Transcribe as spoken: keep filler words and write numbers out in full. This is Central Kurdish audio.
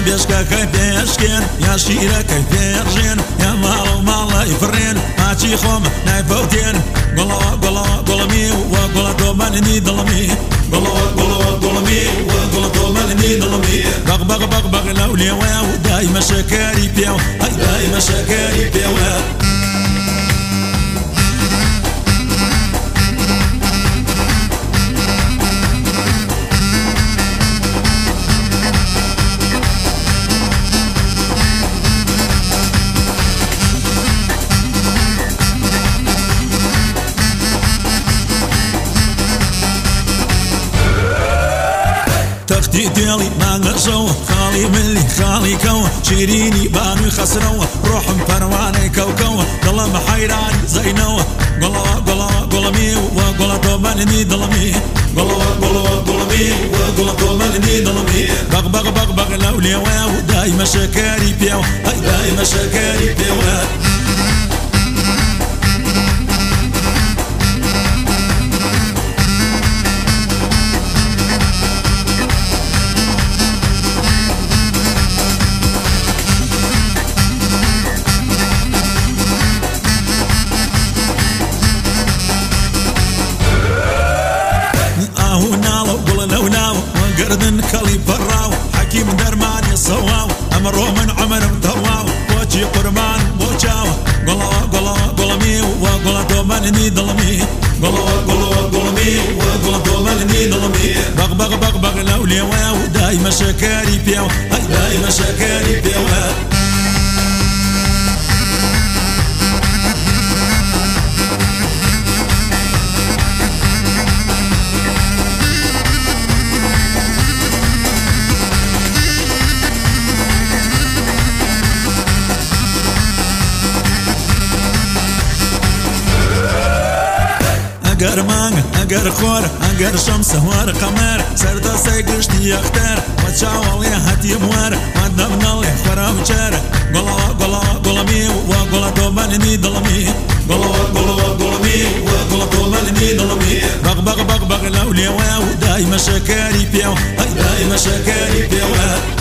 بێشکە کەی پێشکێن یا شیرەکەی پێڕژێن یا ماڵ و ماڵی فڕێن ماچی خۆم نایفەوتێن گوڵەوە گوڵەوە گوڵمی وە گوڵە تۆمەنی دڵمی گوڵەوە گوڵەوە گوڵمی وە گوڵە تۆمەنی دڵمی بەغ بەغ بەغ بەغ لەو لێوەیە و دایمە شەکەری پێو ئەی دایمە شەکەری پێوە تەختی تێڵی مانگەشەوە خاڵی ملی خاڵی کەوە شیرینی بانووی خەسرەوە ڕۆحم پەروانەی کەوکەوە دڵم حەیرانی زەینەوە گوڵەوە گوڵەوە گوڵمی وە گوڵە تۆمەنی دڵمی گوڵەوە گوڵەوە گوڵمی وە گوڵە تۆمەنی دڵمی بەغ بەغ بەغ بەغ لەو لێوەیە و دایمە شەکەری پێوە ئەی دایمە شەکەری پێوە گردن کەڵی پەڕاو حەکیم دەرمانی سەواو ئەمڕۆ من عەمرم تەواو بۆچی قوربان بۆ چاوە گوڵەوە گوڵەوە گوڵمی وە گوڵە تۆمەنی دڵمی گوڵەوە گوڵەوە گوڵمی وە گوڵە تۆمەنی دڵمی بەغ بەغ بەغ بەغ لەو لێوەیە و دایمە شەکەری پێوە ئەی دایمە شەکەری پێوە ئەگەر مانگە ئەگەر خۆرە ئەگەر شەم سەوار قەمەر سەردەسەی گشتی یەختەر وە چاوەڵێ هەتیم وەرە وە دەبنەڵێ خۆرام چەرە گوڵەوە گوڵەوە گوڵمی وە گوڵە تۆمەنی دڵمی گوڵەوە گوڵەوە گوڵمی وە گوڵە تۆمەنی دڵمی بەغ بەغ بەغ بەغ لەو لێوەیە و دایمە شەکەری پێوە ئەی دایمە شەکەری پێوە